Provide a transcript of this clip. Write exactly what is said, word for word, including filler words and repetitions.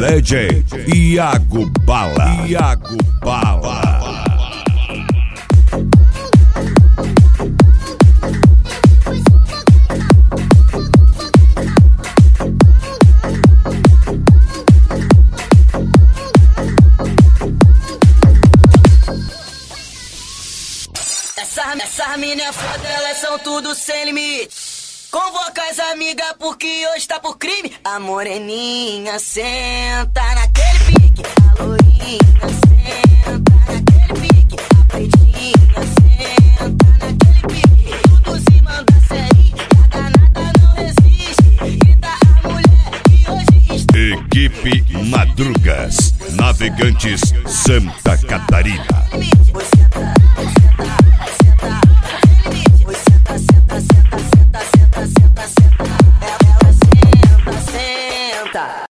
D J Iago Bala. Iago Bala. Essa, essa mina é foda, elas são tudo sem limite. Convoca as amigas porque hoje tá por crime. A moreninha senta naquele pique, a loirinha senta naquele pique, a pretinha senta naquele pique. Tudo se manda sério, a danada não resiste. Grita a mulher que hoje está... Equipe Madrugas, Navegantes, Santa Catarina. Você